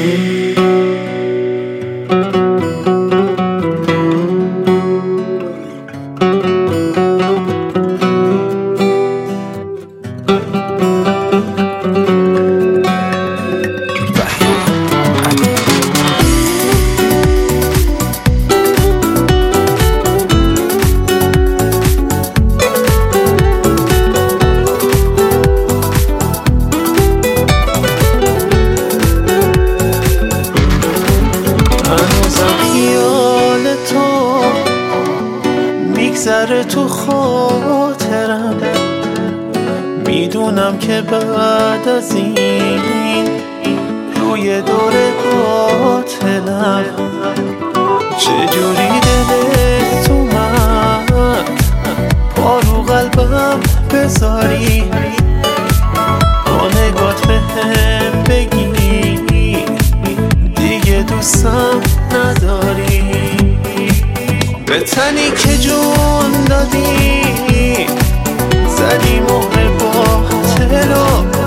میگذره تو خاطرم، میدونم که بعد از این روی دور قاتلم. چجوری دلت اومد پا رو قلبم بذاری، با نگات بهم بگی دیگه دوستم نداری. به تنی که جون دادی زدی مهر باطلو،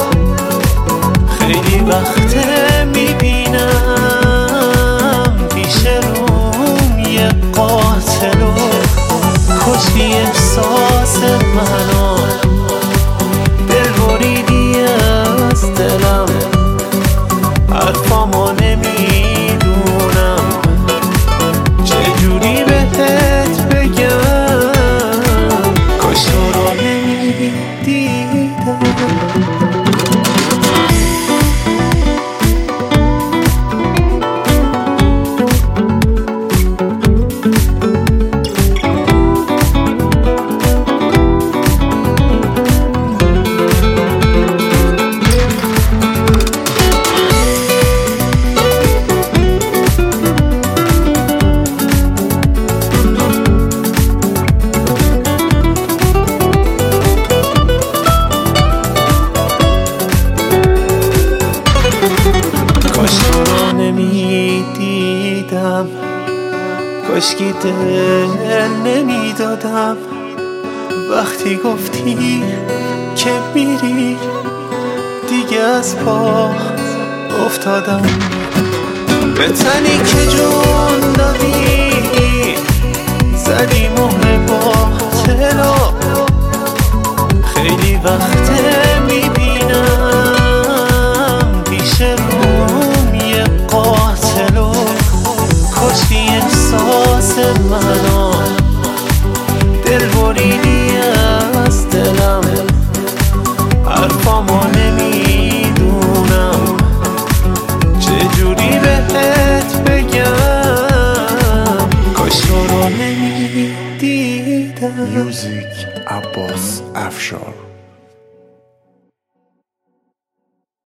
خیلی وقته میبینم پیش روم یه قاتلو. کشتی احساس منو، دل بریدی از دلم، حرفامو نمیدونم چجوری بهت بگم، کاش تو رو نمیدیدم. نمیدیدم، کاشکی دل نمیدادم وقتی گفتی که میری، دیگه از پا افتادم. به تنی که جون دادی زدی مهر باطلو، خیلی وقته میبینم پیش روم یه قاتلو. کشتی احساس منو، دل بریدی از دلم، حرفامو نمیدونم چجوری بهت بگم، کاش تو رو نمیدیدم. موزیک عباس افشار.